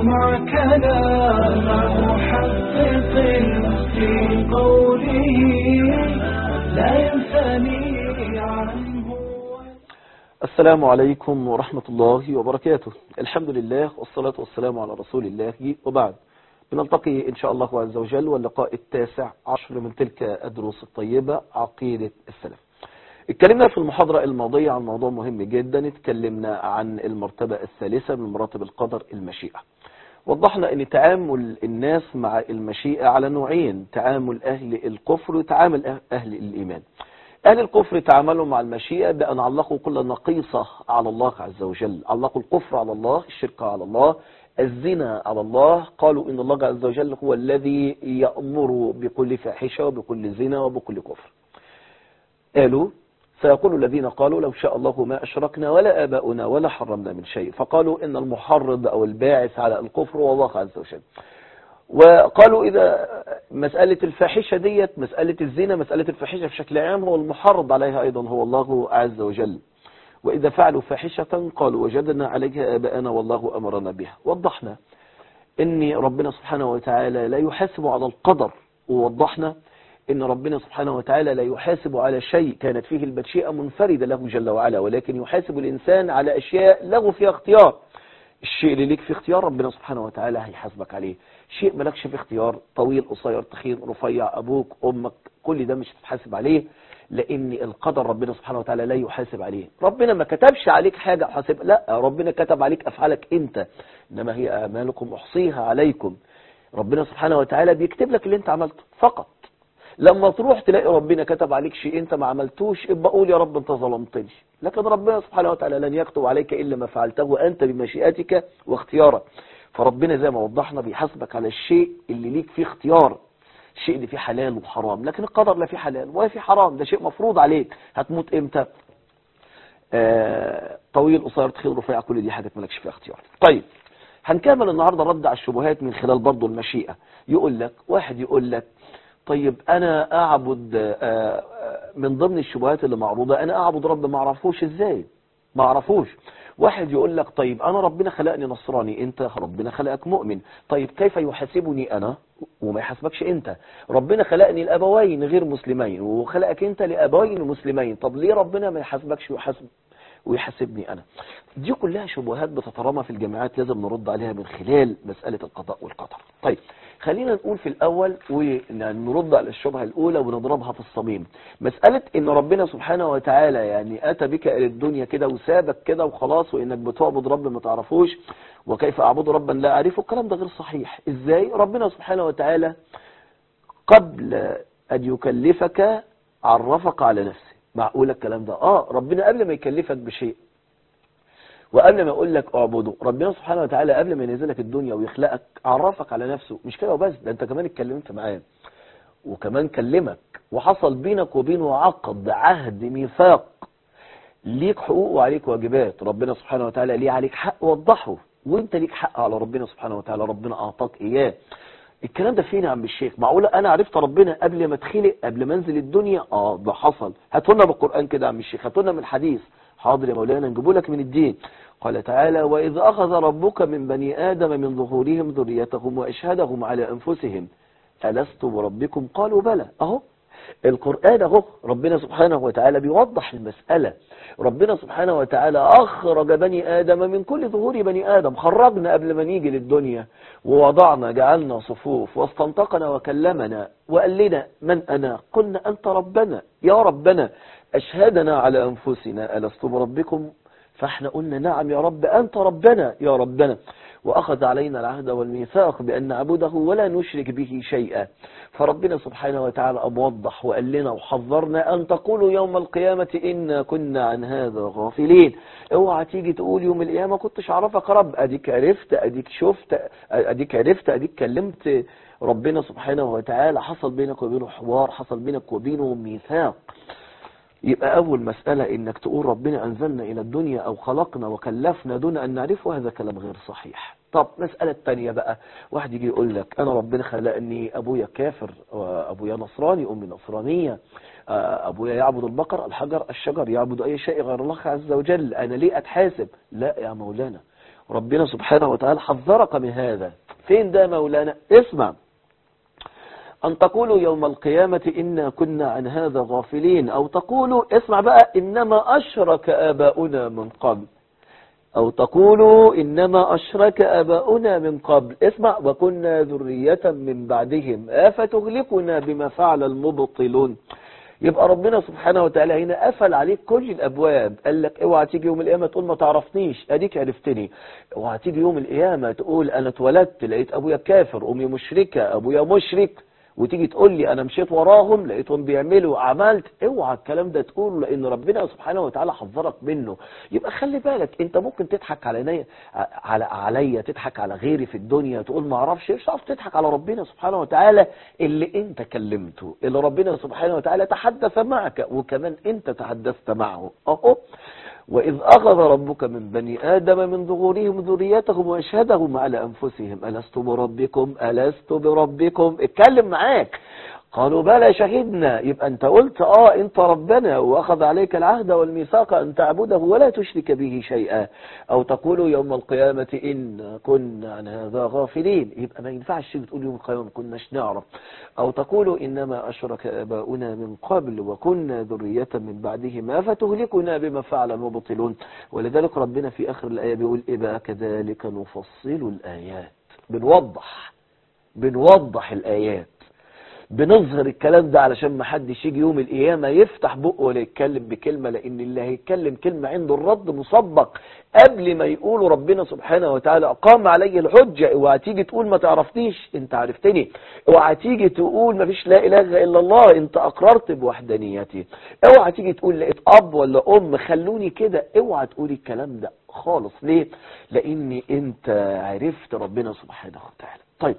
معكنا مع محقق في قوله لا ينثني عنه. السلام عليكم ورحمة الله وبركاته. الحمد لله والصلاة والسلام على رسول الله، وبعد. بنلتقي إن شاء الله عز وجل واللقاء 19 من تلك الدروس الطيبة عقيدة السلف. اتكلمنا في المحاضرة الماضية عن موضوع مهم جدا. اتكلمنا عن المرتبة الثالثة من مراتب القدر، المشيئة. وضحنا ان تعامل الناس مع المشيئة على نوعين: تعامل اهل الكفر وتعامل اهل الايمان. اهل الكفر تعاملوا مع المشيئة بان علقوا كل نقيصة على الله عز وجل، علقوا الكفر على الله، الشرك على الله، الزنا على الله. قالوا ان الله عز وجل هو الذي يأمر بكل فاحشة وبكل زنا وبكل كفر. قالوا فيقول الذين قالوا لو شاء الله ما أشركنا ولا آباؤنا ولا حرمنا من شيء. فقالوا إن المحرض أو الباعث على الكفر هو الله عز وجل. وقالوا إذا مسألة الفاحشة ديت، مسألة الزنا، مسألة الفاحشة بشكل عام، هو المحرض عليها أيضا هو الله عز وجل. وإذا فعلوا فاحشة قالوا وجدنا عليها آباءنا والله أمرنا بها. وضحنا إن ربنا سبحانه وتعالى لا يحاسب على القدر، ووضحنا إن ربنا سبحانه وتعالى لا يحاسب على شيء كانت فيه المشيئة منفردة له جل وعلا، ولكن يحاسب الإنسان على أشياء له فيها اختيار. الشيء اللي ليك في اختيار ربنا سبحانه وتعالى هيحاسبك عليه. شيء ملكش في اختيار، طويل قصير تخين رفيع، أبوك أمك، كل ده مش هتتحاسب عليه، لأن القدر ربنا سبحانه وتعالى لا يحاسب عليه. ربنا ما كتبش عليك حاجة حاسب، لا، ربنا كتب عليك أفعالك أنت، إنما هي أعمالكم أحصيها عليكم. ربنا سبحانه وتعالى بيكتب لك اللي أنت عملته فقط. لما تروح تلاقي ربنا كتب عليك شيء انت ما عملتوش، ابقى قول يا رب انت ظلمتني. لكن ربنا سبحانه وتعالى لن يكتب عليك الا ما فعلته انت بمشيئتك واختيارك. فربنا زي ما وضحنا بيحاسبك على الشيء اللي ليك فيه اختيار، الشيء اللي فيه حلال وحرام. لكن القدر لا فيه حلال ولا فيه حرام، ده شيء مفروض عليك. هتموت امتى؟ طويل قصير تخين رفيع، كل دي حاجات مالكش فيها اختيار. طيب، هنكمل النهارده رد على الشبهات من خلال برضه المشيئة. يقول لك واحد، يقول لك طيب انا اعبد، من ضمن الشبهات اللي معروضة، انا اعبد رب ما اعرفوش ازاي؟ ما اعرفوش. واحد يقول لك طيب انا ربنا خلقني نصراني، انت ربنا خلقك مؤمن، طيب كيف يحاسبني انا وما يحاسبكش انت؟ ربنا خلقني لابوين غير مسلمين وخلقك انت لابوين مسلمين، طب ليه ربنا ما يحاسبكش ويحاسبني انا؟ دي كلها شبهات بتترامى في الجامعات، لازم نرد عليها من خلال مسألة القضاء والقدر. طيب، خلينا نقول في الأول ونرد على الشبهة الأولى ونضربها في الصميم. مسألة إن ربنا سبحانه وتعالى يعني أتى بك إلى الدنيا كده وسابك كده وخلاص، وإنك بتعبد رب ما تعرفوش، وكيف أعبد ربا لا أعرفه، الكلام ده غير صحيح. إزاي؟ ربنا سبحانه وتعالى قبل أن يكلفك عرفك على نفسه. معقول الكلام ده؟ ربنا قبل ما يكلفك بشيء وقبل ما يقول لك اعبده، ربنا سبحانه وتعالى قبل ما ينزلك الدنيا ويخلقك عرفك على نفسه. مش كده وبس، ده انت كمان اتكلمت معاه وكمان كلمك وحصل بينك وبينه عقد، عهد، ميثاق، ليك حقوق وعليك واجبات. ربنا سبحانه وتعالى ليه عليك حق وضحه، وانت ليك حق على ربنا سبحانه وتعالى، ربنا اعطاك اياه. الكلام ده فين يا عم الشيخ؟ معقوله انا عرفت ربنا قبل ما اتخلق، قبل ما انزل الدنيا؟ ده حصل. هاتولنا بالقران كده يا عم الشيخ، هاتولنا من الحديث. حاضر يا مولانا، نجيبه لك من الدين. قال تعالى: وإذ أخذ ربك من بني آدم من ظهورهم ذريتهم وأشهدهم على أنفسهم ألست بربكم قالوا بلى. أهو القرآن أهو ربنا سبحانه وتعالى بيوضح المسألة. ربنا سبحانه وتعالى أخرج بني آدم من كل ظهور بني آدم، خرجنا قبل ما نيجي للدنيا ووضعنا، جعلنا صفوف واستنطقنا وكلمنا وقال لنا من أنا؟ قلنا أنت ربنا يا ربنا. أشهدنا على أنفسنا ألست بربكم؟ فاحنا قلنا نعم يا رب أنت ربنا يا ربنا. وأخذ علينا العهد والميثاق بأن نعبده ولا نشرك به شيئا. فربنا سبحانه وتعالى موضح وقال لنا وحذرنا أن تقولوا يوم القيامة إنا كنا عن هذا غافلين. اوعى تيجي تقول يوم القيامة كنتش عرفك رب. أديك عرفت، أديك شفت، أديك عرفت، أديك كلمت ربنا سبحانه وتعالى، حصل بينك وبينه حوار، حصل بينك وبينه ميثاق. يبقى أول مسألة إنك تقول ربنا أنزلنا إلى الدنيا أو خلقنا وكلفنا دون أن نعرفه، هذا كلام غير صحيح. طب مسألة الثانية بقى، واحد يجي يقول لك أنا ربنا خلقني أبويا كافر، أبويا نصراني، أمي نصرانية، أبويا يعبد البقر، الحجر، الشجر، يعبد أي شيء غير الله عز وجل، أنا ليه أتحاسب؟ لا يا مولانا، ربنا سبحانه وتعالى حذرك من هذا. فين ده مولانا؟ اسمع، أن تقولوا يوم القيامة إنا كنا عن هذا غافلين، أو تقولوا، اسمع بقى، إنما أشرك آباؤنا من قبل، أو تقولوا إنما أشرك آباؤنا من قبل، اسمع، وكنا ذرية من بعدهم أفتهلكنا بما فعل المبطلون. يبقى ربنا سبحانه وتعالى هنا قفل عليك كل الأبواب، قال لك اوعى تيجي يوم القيامة تقول ما تعرفنيش، اديك عرفتني. اوعى تيجي يوم القيامة تقول انا اتولدت لقيت ابويا كافر، امي مشركة، ابويا مشرك، وتيجي تقول لي انا مشيت وراهم لقيتهم بيعملوا عملت. اوعى الكلام ده تقوله، لان ربنا سبحانه وتعالى حذرك منه. يبقى خلي بالك، انت ممكن تضحك عليا تضحك على غيري في الدنيا، تقول ما اعرفش، مش عارف تضحك على ربنا سبحانه وتعالى اللي انت كلمته، اللي ربنا سبحانه وتعالى تحدث معك، وكمان انت تحدثت معه. اهو وإذ أخذ ربك من بني آدم من ظهورهم ذريتهم وأشهدهم على أنفسهم ألست بربكم ألست بربكم. اتكلم معاك، قالوا بلى شهدنا. يبقى انت قلت انت ربنا، واخذ عليك العهد والميثاق ان تعبده ولا تشرك به شيئا. او تقولوا يوم القيامة إن كنا عن هذا غافلين. يبقى ما ينفعش تقول يوم القيامة ما كناش نعرف. او تقولوا انما اشرك اباؤنا من قبل وكنا ذرية من بعدهم افتهلكنا بما فعل المبطلون. ولذلك ربنا في اخر الآية بيقول بقى كذلك نفصل الآيات. بنوضح الآيات، بنظهر الكلام ده علشان ما حدش يجي يوم القيامة يفتح بقه ولا يتكلم بكلمة، لان اللي هيتكلم كلمة عنده الرد مسبق قبل ما يقولوا ربنا سبحانه وتعالى اقام علي الحجة. اوعى تيجي تقول ما تعرفتنيش، انت عرفتني. اوعى تيجي تقول ما فيش لا اله الا الله، انت اقررت بوحدانيتي. اوعى تيجي تقول لقيت اب ولا ام خلوني كده، اوعى تقولي الكلام ده خالص. ليه؟ لان انت عرفت ربنا سبحانه وتعالى. طيب،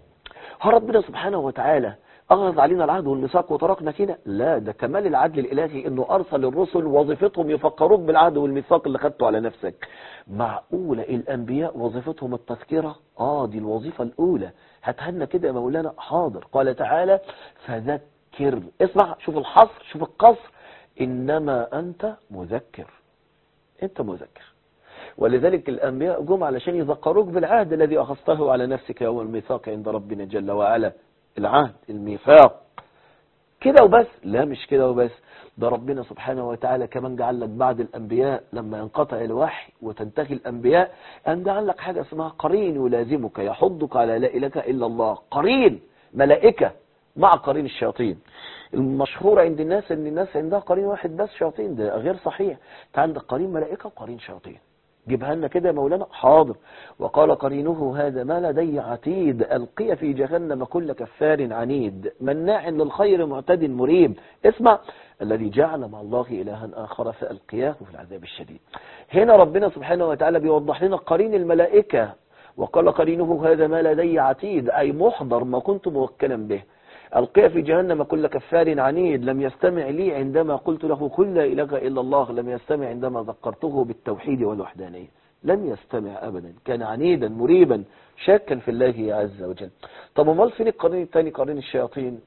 هل ربنا سبحانه وتعالى أخذ علينا العهد والميثاق وتركنا كده؟ لا، ده كمال العدل الإلهي إنه أرسل الرسل وظيفتهم يفكروك بالعهد والميثاق اللي خدته على نفسك. معقولة الأنبياء وظيفتهم التذكرة؟ دي الوظيفة الأولى. هاتها كده يا مولانا. حاضر. قال تعالى فذكر. اسمع، شوف الحصر، شوف القصر، إنما أنت مذكر. أنت مذكر. ولذلك الأنبياء جم علشان يذكروك بالعهد الذي أخذته على نفسك يوم الميثاق عند ربنا جل وعلا. العهد، الميثاق، كده وبس؟ لا، مش كده وبس، ده ربنا سبحانه وتعالى كمان جعل لك بعد الأنبياء لما ينقطع الوحي وتنتهي الأنبياء أن جعل لك حاجة اسمها قرين يلازمك يحضك على لا إله إلا الله. قرين ملائكة مع قرين الشياطين. المشهور عند الناس ان الناس عندها قرين واحد بس شياطين، ده غير صحيح. انت عندك قرين ملائكة وقرين شياطين. جيبها لنا كده يا مولانا. حاضر. وقال قرينه هذا ما لدي عتيد ألقي في جهنم كل كفار عنيد مناع للخير معتد مريب. اسمع، الذي جعل مع الله إلها آخر فألقياه في العذاب الشديد. هنا ربنا سبحانه وتعالى بيوضح لنا قرين الملائكة. وقال قرينه هذا ما لدي عتيد، أي محضر ما كنت موكلا به. ألقي في جهنم كل كفار عنيد لم يستمع لي عندما قلت له قل لا إله إلا الله، لم يستمع عندما ذكرته بالتوحيد والوحدانية، لم يستمع أبدا، كان عنيدا مريبا شاكا في الله عز وجل. طب امال فين القرين الثاني، قرين الشياطين؟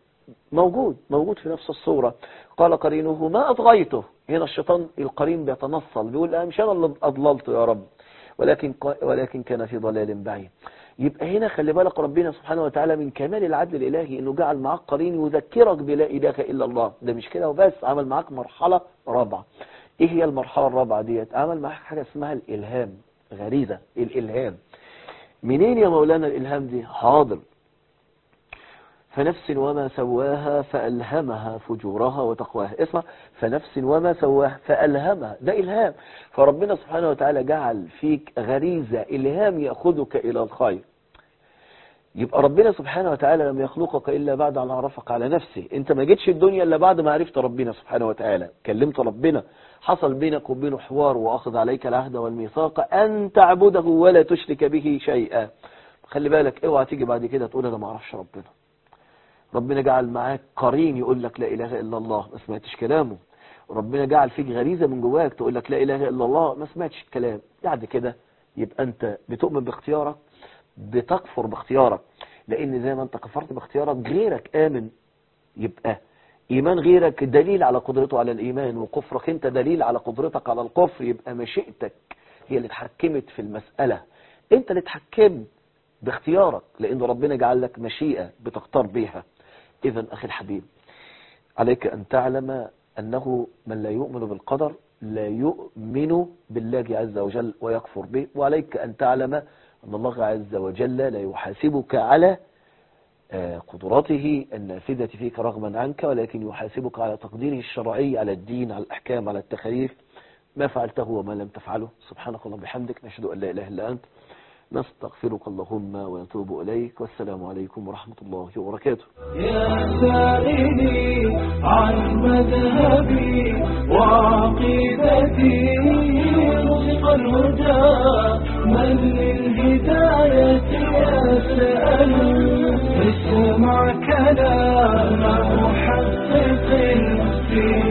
موجود في نفس الصورة. قال قرينه ما أطغيته. هنا الشيطان القرين بيتنصل بيقول مش أنا اللي أضللته يا رب، ولكن كان في ضلال بعيد. يبقى هنا خلي بالك ربنا سبحانه وتعالى من كمال العدل الإلهي انه جعل معاك قرين يذكرك بلا إله إلا الله. ده مش كده وبس، عمل معاك مرحلة رابعة. ايه هي المرحلة الرابعة ديت؟ عمل معاك حاجة اسمها الإلهام، غريزة الإلهام. منين يا مولانا الإلهام دي؟ حاضر. فنفس وما سواها فألهمها فجورها وتقواها. اسمع، فنفس وما سواها فألهمها، ده إلهام. فربنا سبحانه وتعالى جعل فيك غريزة إلهام يأخذك إلى الخير. يبقى ربنا سبحانه وتعالى لم يخلقك إلا بعد أن عرفك على نفسه. انت ما جيتش الدنيا إلا بعد ما عرفت ربنا سبحانه وتعالى، كلمت ربنا، حصل بينك وبينه حوار، وأخذ عليك العهد والميثاق أن تعبده ولا تشرك به شيئا. خلي بالك، اوعى تيجي بعد كده تقول أنا ما أعرفش ربنا. ربنا جعل معاك قرين يقول لك لا إله إلا الله، ما سمعتش كلامه. ربنا جعل فيك غريزة من جواك تقول لك لا إله إلا الله، ما سمعتش الكلام. بعد كده يبقى أنت بتؤمن باختيارك، بتكفر باختيارك، لأن زي ما أنت كفرت باختيارك غيرك آمن. يبقى إيمان غيرك دليل على قدرته على الإيمان، وكفرك أنت دليل على قدرتك على الكفر. يبقى مشيئتك هي اللي اتحكمت في المسألة، انت اللي تحكم باختيارك، لان ربنا جعل لك مشيئة بتختار بيها. اذا اخي الحبيب، عليك ان تعلم انه من لا يؤمن بالقدر لا يؤمن بالله عز وجل ويكفر به، وعليك ان تعلم ان الله عز وجل لا يحاسبك على قدراته النافذة فيك رغما عنك، ولكن يحاسبك على تقديره الشرعي، على الدين، على الأحكام، على التخاريف، ما فعلته وما لم تفعله. سبحانك اللهم وبحمدك، نشهد أن لا إله إلا أنت، نستغفرك اللهم ونتوب إليك، والسلام عليكم ورحمة الله وبركاته. يا سائلي عن مذهبي وعقيدتي، رزق الهدى من للهداية يسأل، اسمع كلام محقق في